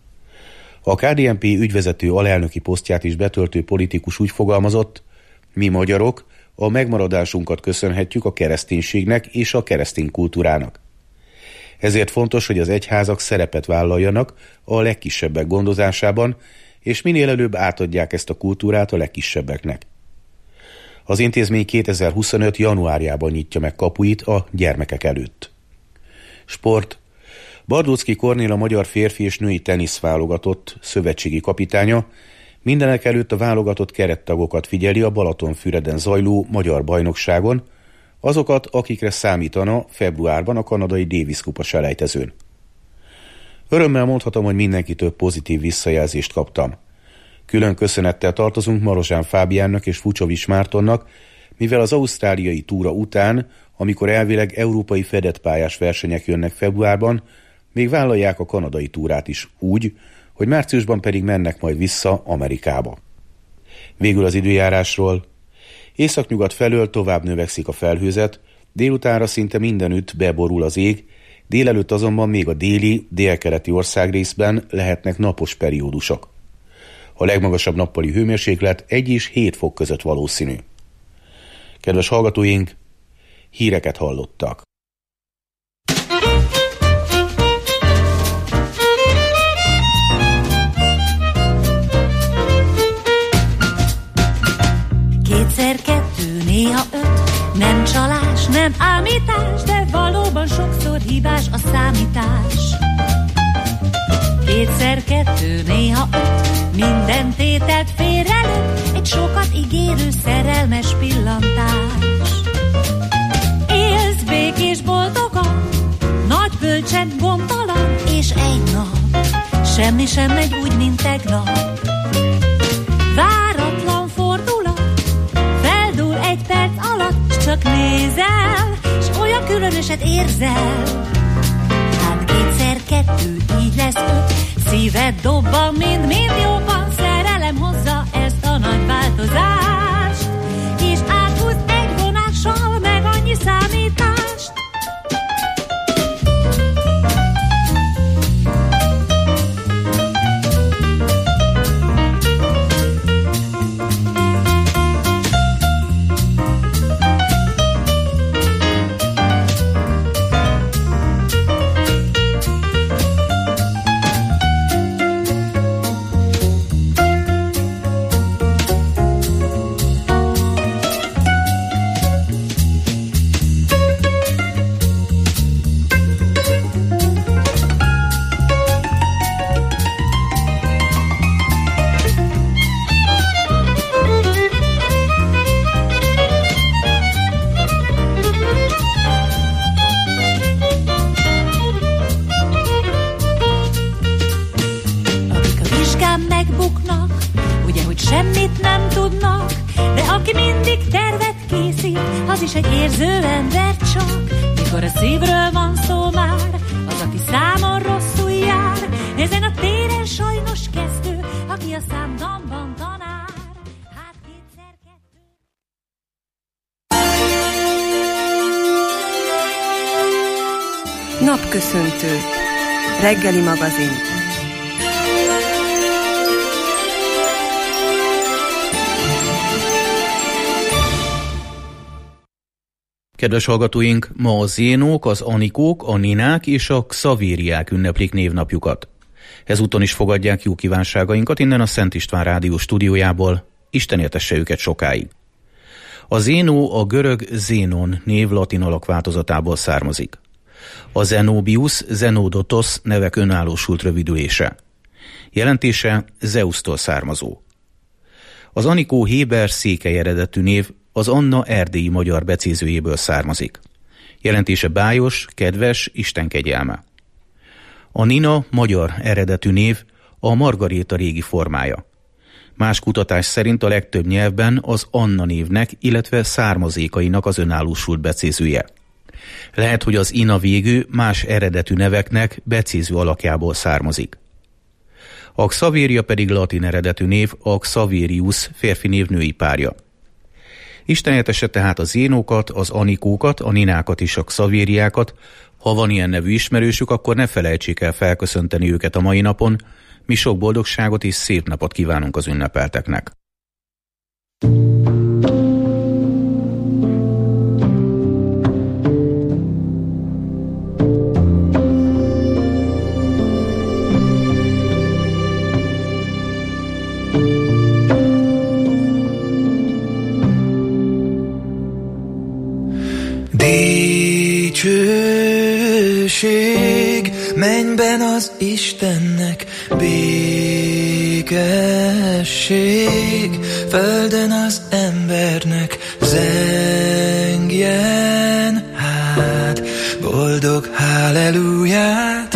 A ká dé en pé ügyvezető alelnöki posztját is betöltő politikus úgy fogalmazott: mi magyarok a megmaradásunkat köszönhetjük a kereszténységnek és a keresztény kultúrának. Ezért fontos, hogy az egyházak szerepet vállaljanak a legkisebbek gondozásában, és minél előbb átadják ezt a kultúrát a legkisebbeknek. Az intézmény kétezer-huszonöt januárjában nyitja meg kapuit a gyermekek előtt. Sport. Bardóczky Kornél, a magyar férfi és női teniszválogatott szövetségi kapitánya Mindenek előtt a válogatott kerettagokat figyeli a Balatonfüreden zajló magyar bajnokságon, azokat, akikre számítana februárban a kanadai Davis kupa selejtezőn. Örömmel mondhatom, hogy mindenkitől pozitív visszajelzést kaptam. Külön köszönettel tartozunk Marozsán Fábiánnak és Fucsovics Mártonnak, mivel az ausztráliai túra után, amikor elvileg európai fedett pályás versenyek jönnek februárban, még vállalják a kanadai túrát is úgy, hogy márciusban pedig mennek majd vissza Amerikába. Végül az időjárásról. Északnyugat felől tovább növekszik a felhőzet, délutánra szinte mindenütt beborul az ég, délelőtt azonban még a déli, délkeleti országrészben lehetnek napos periódusok. A legmagasabb nappali hőmérséklet egy és hét fok között valószínű. Kedves hallgatóink, híreket hallottak. Kétszer kettő, néha öt, nem csalás, nem ámítás, de valóban sokszor hibás a számítás. Kétszer kettő, néha öt, minden tételt félrelőtt, egy sokat ígérő szerelmes pillantás. Élsz békés boldogan, nagy bölcsen gondtalan, és egy nap semmi sem megy úgy, mint tegnap. Váratlan fordulat, feldúl egy perc alatt, s csak nézel, s olyan különöset érzel. Hát kétszer kettő, így lesz öt, szíved dobban, mind-mind jobban, szerelem hozza ezt a nagy változást, és áthúz egy vonással meg annyi számítást. Napköszöntő. Reggeli magazin. Kedves hallgatóink, ma a zénók, az anikók, a ninák és a xavériák ünneplik névnapjukat. Ezúton is fogadják jó kívánságainkat innen a Szent István Rádió stúdiójából. Isten éltesse őket sokáig. A zénó a görög zénon név latin alakváltozatából származik. A Zenobius, Zenodotos nevek önállósult rövidülése. Jelentése Zeusztól származó. Az anikó héber székely eredetű név az Anna erdélyi magyar becézőjéből származik. Jelentése bájos, kedves, Isten kegyelme. A Nina magyar eredetű név, a Margaréta régi formája. Más kutatás szerint a legtöbb nyelvben az Anna névnek, illetve származékainak az önállósult becézője. Lehet, hogy az Ina végű más eredetű neveknek becéző alakjából származik. A Xavéria pedig latin eredetű név, a Xaverius férfi név női párja. Isten éltesse tehát a zénókat, az anikókat, a ninákat és a xavériákat. Ha van ilyen nevű ismerősük, akkor ne felejtsék el felköszönteni őket a mai napon. Mi sok boldogságot és szép napot kívánunk az ünnepelteknek. Dicsőség mennyben az Istennek, békesség békesség, földön az embernek zengjen hát, boldog halleluját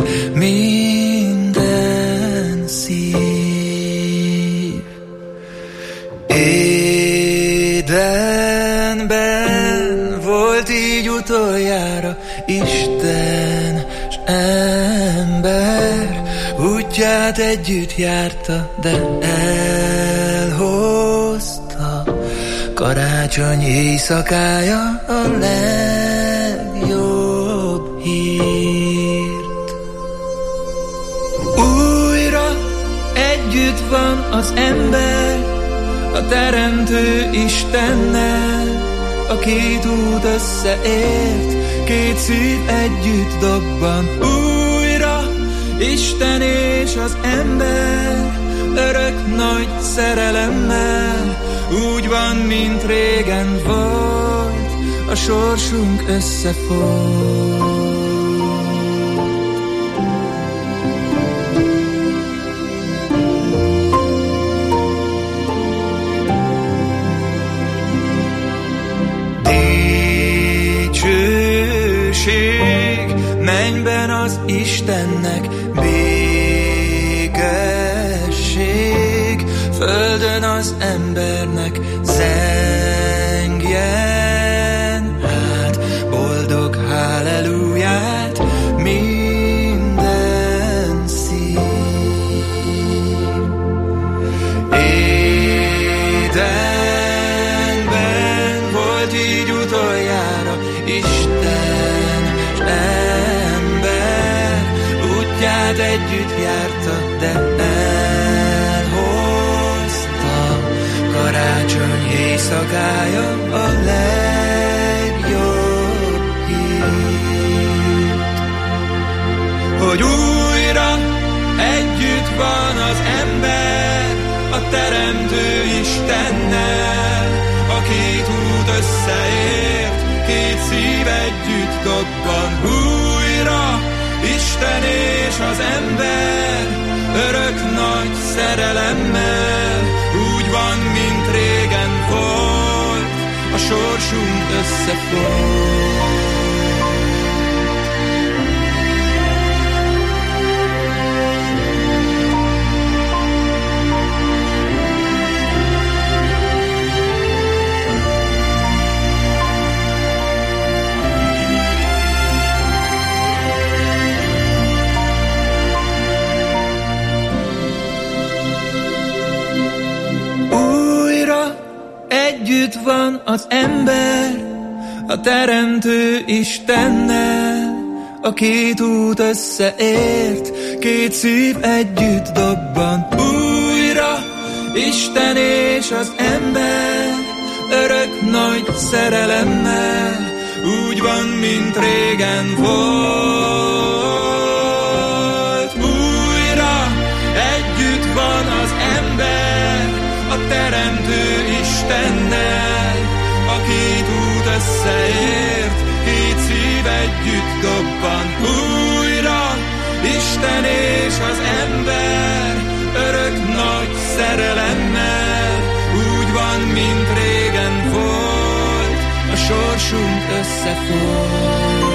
minden szív. Édenben volt így utoljára Isten s ember, útját együtt járta, de elhozta karácsony éjszakája a legjobb hírt. Újra együtt van az ember a Teremtő Istennel, a két út összeért, két szív együtt dobban. Újra Isten és az ember örök nagy szerelemmel, úgy van, mint régen volt, a sorsunk összefog. Dicsőség mennyben az Istennek, békesség földön az embernek zengjen hát, boldog halleluját minden szív. Édenben volt így utoljára Isten s ember, útját együtt járta, de elhozta karácsony éjszakája a legjobb hírt. Hogy újra együtt van az ember a Teremtő Istennel, a két út összeért, két szív együtt dobban. Újra Isten és az ember örök nagy szerelemmel, úgy van, mint régen volt, a sorsunk összefog. Együtt van az ember a Teremtő Istennel, a két út összeért, két szív együtt dobban. Újra Isten és az ember örök nagy szerelemmel, úgy van, mint régen volt. Újra együtt van az ember a Teremtő Istennel, a két út összeért, két szív együtt dobban. Újra Isten és az ember örök nagy szerelemmel, úgy van, mint régen volt, a sorsunk összefog.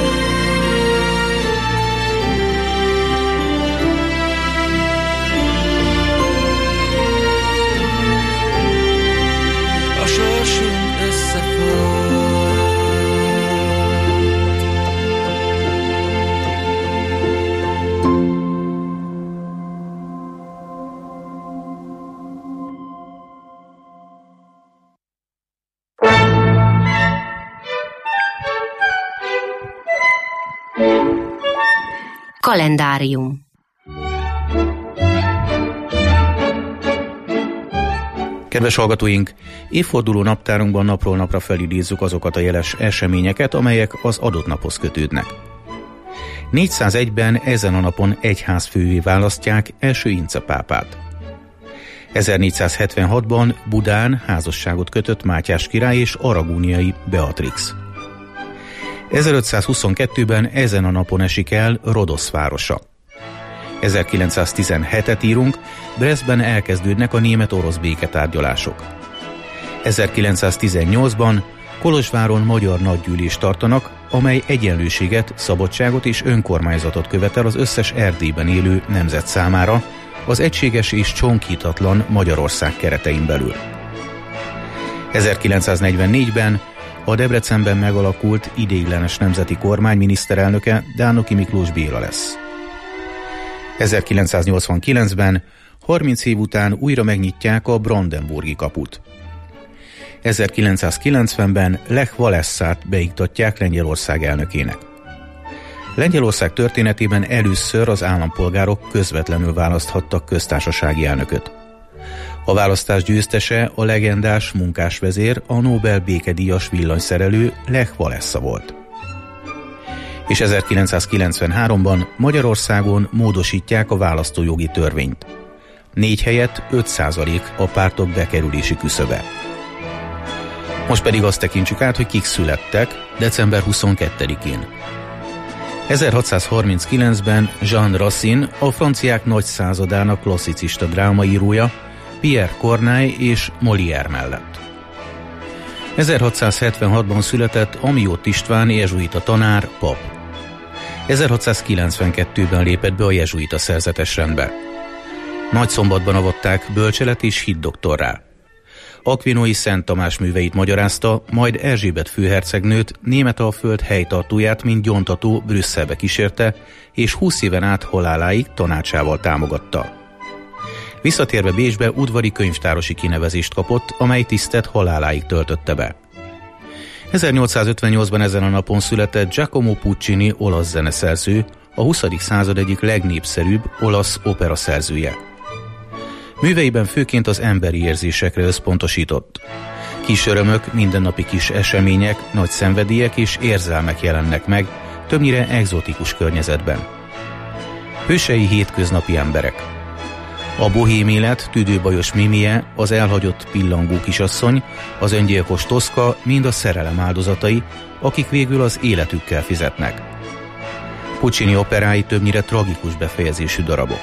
A sorsunk összefog. Kalendárium. Kedves hallgatóink, évforduló naptárunkban napról napra felidézzük azokat a jeles eseményeket, amelyek az adott naphoz kötődnek. négyszázegyben ezen a napon egyházfővé választják első Ince pápát. ezernégyszázhetvenhatban Budán házasságot kötött Mátyás király és aragóniai Beatrix. ezerötszázhuszonkettőben ezen a napon esik el Rodosz városa. ezerkilencszáztizenhetet írunk, Brestben elkezdődnek a német-orosz béketárgyalások. ezerkilencszáztizennyolcban Kolozsváron magyar nagygyűlést tartanak, amely egyenlőséget, szabadságot és önkormányzatot követel az összes Erdélyben élő nemzet számára, az egységes és csonkítatlan Magyarország keretein belül. ezerkilencszáznegyvennégyben a Debrecenben megalakult ideiglenes nemzeti kormány miniszterelnöke Dánoki Miklós Béla lesz. ezerkilencszáznyolcvankilencben harminc év után újra megnyitják a Brandenburgi kaput. ezerkilencszázkilencvenben Lech Wałęsát beiktatják Lengyelország elnökének. Lengyelország történetében először az állampolgárok közvetlenül választhattak köztársasági elnököt. A választás győztese a legendás munkásvezér, a Nobel békedíjas villanyszerelő Lech Wałęsa volt. És ezerkilencszázkilencvenháromban Magyarországon módosítják a választójogi törvényt. Négy helyett öt százalék a pártok bekerülési küszöbe. Most pedig azt tekintsük át, hogy kik születtek december huszonkettedikén. ezerhatszázharminckilencben Jean Racine, a franciák nagy századának klasszicista drámaírója, Pierre Corneille és Molière mellett. ezerhatszázhetvenhatban született Amiott István jezsuita tanár, pap. ezerhatszázkilencvenkettőben lépett be a jezsuita szerzetesrendbe. Nagyszombatban avatták bölcselet és hiddoktorrá. Akvinói Szent Tamás műveit magyarázta, majd Erzsébet főhercegnőt, Németalföld helytartóját, mint gyóntató Brüsszelbe kísérte, és húsz éven át haláláig tanácsával támogatta. Visszatérve Bécsbe udvari könyvtárosi kinevezést kapott, amely tisztet haláláig töltötte be. ezernyolcszázötvennyolcban ezen a napon született Giacomo Puccini olasz zeneszerző, a huszadik század egyik legnépszerűbb olasz opera szerzője. Műveiben főként az emberi érzésekre összpontosított. Kis örömök, mindennapi kis események, nagy szenvedélyek és érzelmek jelennek meg, többnyire egzotikus környezetben. Hősei hétköznapi emberek. A bohém élet tüdőbajos Mimie, az elhagyott pillangó kisasszony, az öngyilkos Toszka mind a szerelem áldozatai, akik végül az életükkel fizetnek. Puccini operái többnyire tragikus befejezésű darabok.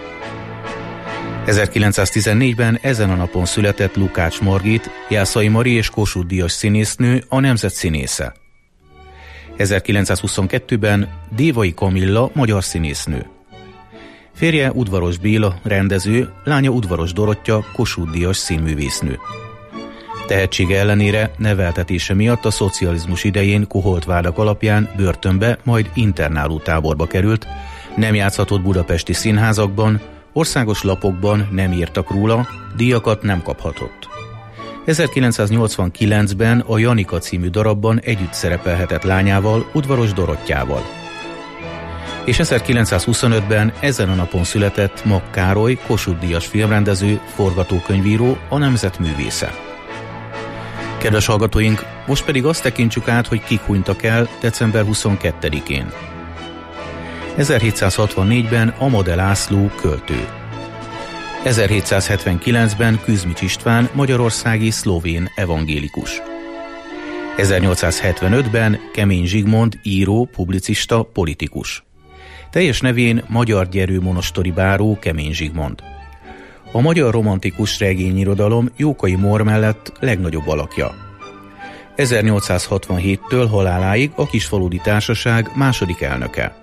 ezerkilencszáztizennégyben ezen a napon született Lukács Margit, Jászai Mari és Kossuth Díjas színésznő, a nemzet színésze. ezerkilencszázhuszonkettőben Dévai Kamilla, magyar színésznő. Férje Udvaros Béla, rendező, lánya Udvaros Dorottya, Kossuth Díjas színművésznő. Tehetsége ellenére neveltetése miatt a szocializmus idején koholt vádak alapján börtönbe, majd internáló táborba került, nem játszhatott budapesti színházakban, országos lapokban nem írtak róla, díjakat nem kaphatott. ezerkilencszáznyolcvankilencben a Janika című darabban együtt szerepelhetett lányával, Udvaros Dorottyával. És ezerkilencszázhuszonötben ezen a napon született Mag Károly, Kossuth Díjas filmrendező, forgatókönyvíró, a nemzet művésze. Kedves hallgatóink, most pedig azt tekintsük át, hogy kik hunytak el december huszonkettedikén. ezerhétszázhatvannégyben Amade László, költő. ezerhétszázhetvenkilencben Kuzmics István, magyarországi szlovén evangélikus. ezernyolcszázhetvenötben Kemény Zsigmond, író, publicista, politikus. Teljes nevén Magyar Gyerő monostori báró Kemény Zsigmond. A magyar romantikus regényirodalom Jókai Mór mellett legnagyobb alakja. ezernyolcszázhatvanhéttől haláláig a Kisfaludy Társaság második elnöke.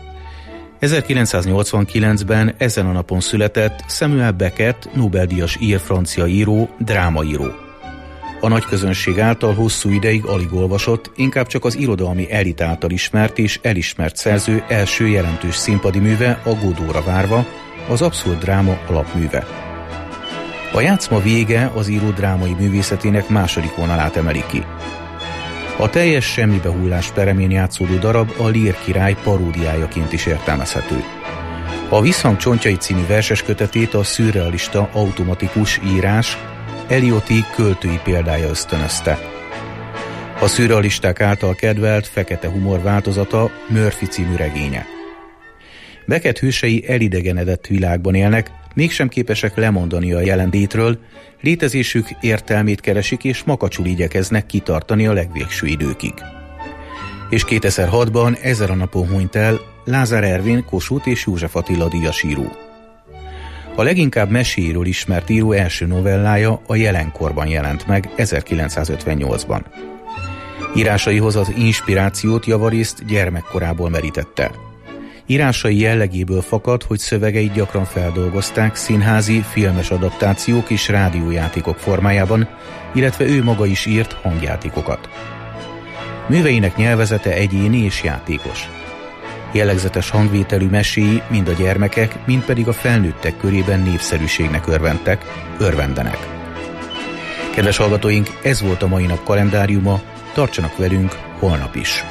ezerkilencszáznyolcvankilencben ezen a napon született Samuel Beckett, Nobel-díjas ír-francia író, drámaíró. A nagy közönség által hosszú ideig alig olvasott, inkább csak az irodalmi elit által ismert és elismert szerző első jelentős színpadi műve, a Godóra várva, az abszurd dráma alapműve. A játszma vége az író drámai művészetének második vonalát emeli ki. A teljes semmibehullás peremén játszódó darab a Lír király paródiájaként is értelmezhető. A Visszhang csontjai című verseskötetét a szürrealista automatikus írás Elioti költői példája ösztönözte. A szürrealisták által kedvelt fekete humor változata Murphy című regénye. Beckett hősei elidegenedett világban élnek, mégsem képesek lemondani a jelenlétről, létezésük értelmét keresik és makacsul igyekeznek kitartani a legvégső időkig. És kétezer-hatban ezen a napon hunyt el Lázár Ervin, Kossuth és József Attila díjas író. A leginkább meséiről ismert író első novellája a Jelenkorban jelent meg ezerkilencszázötvennyolcban. Írásaihoz az inspirációt javarészt gyermekkorából merítette. Írásai jellegéből fakad, hogy szövegeit gyakran feldolgozták színházi, filmes adaptációk és rádiójátékok formájában, illetve ő maga is írt hangjátékokat. Műveinek nyelvezete egyéni és játékos. Jellegzetes hangvételű meséi mind a gyermekek, mind pedig a felnőttek körében népszerűségnek örventek, örvendenek. Kedves hallgatóink, ez volt a mai nap kalendáriuma, tartsanak velünk holnap is!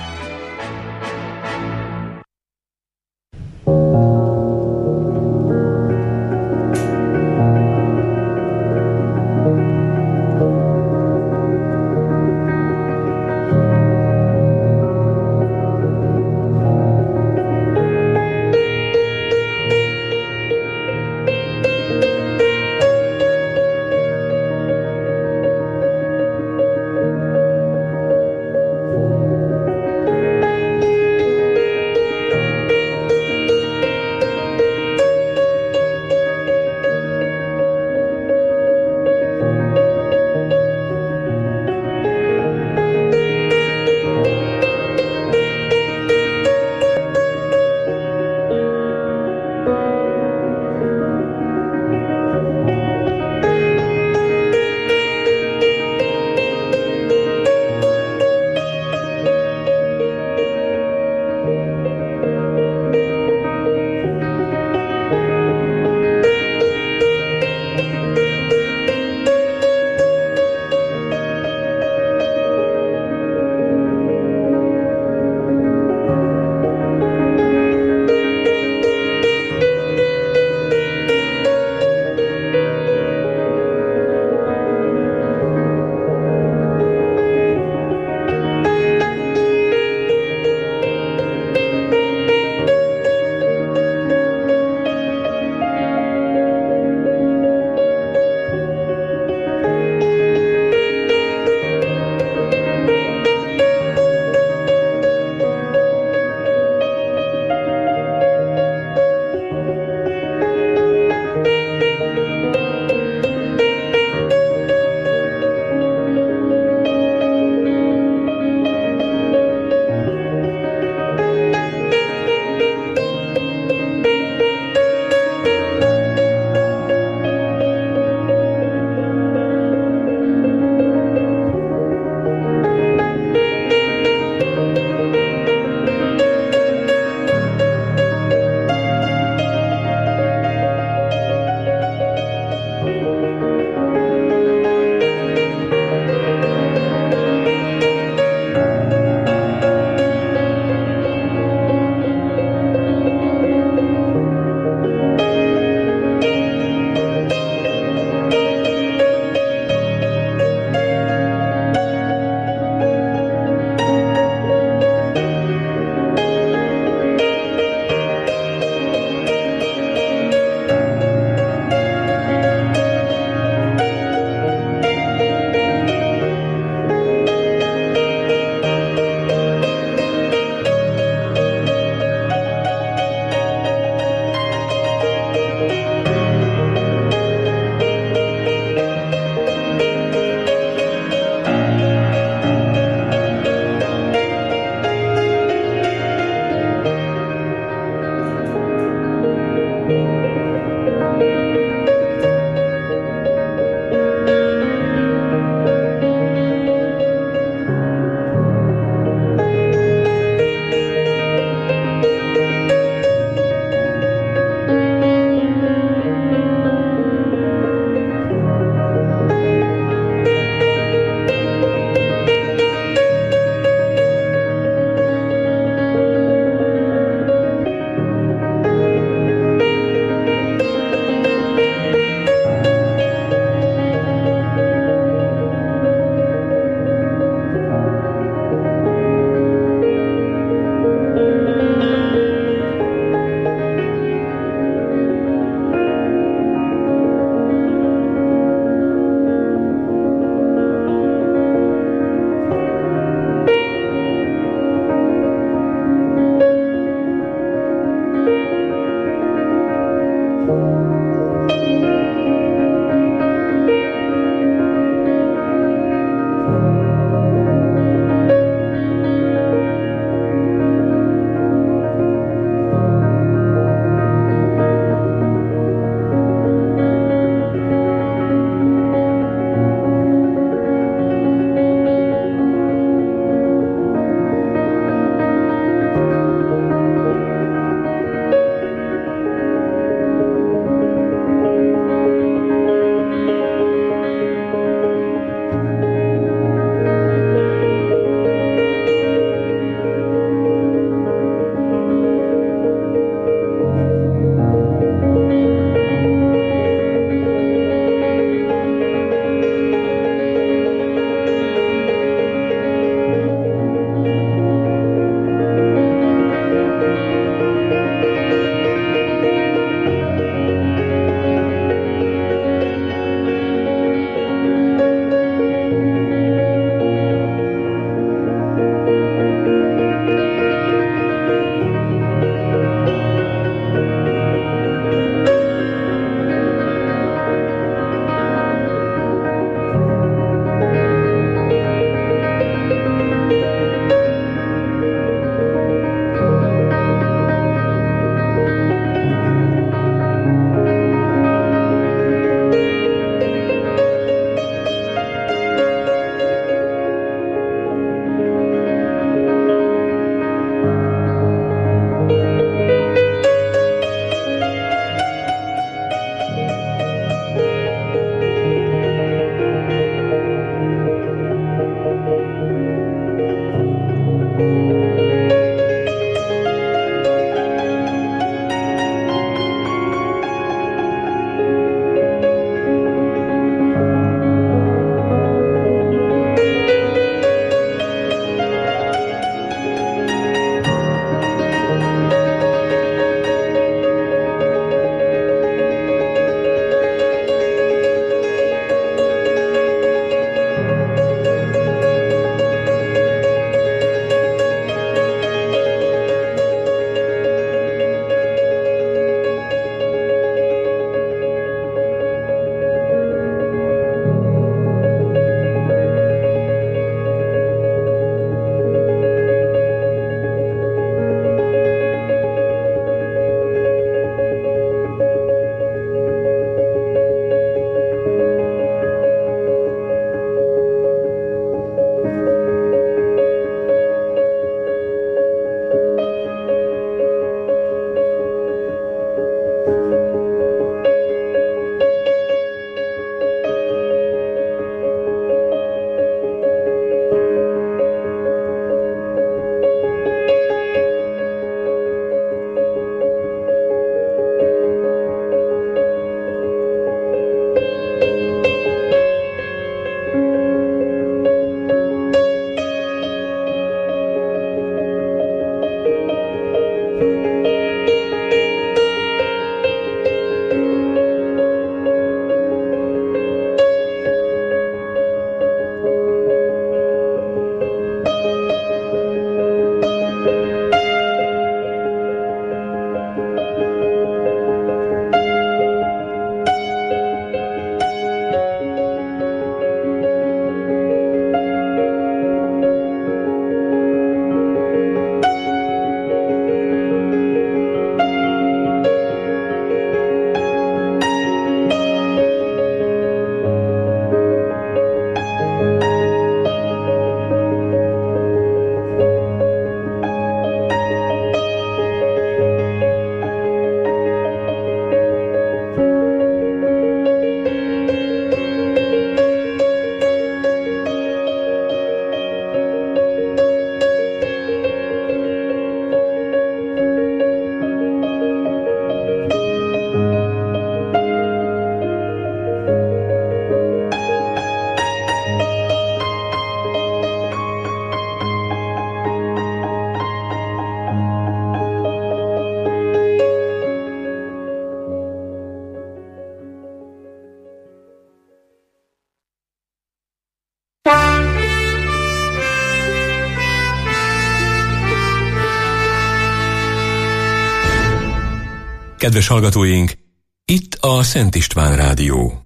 Kedves hallgatóink, itt a Szent István Rádió.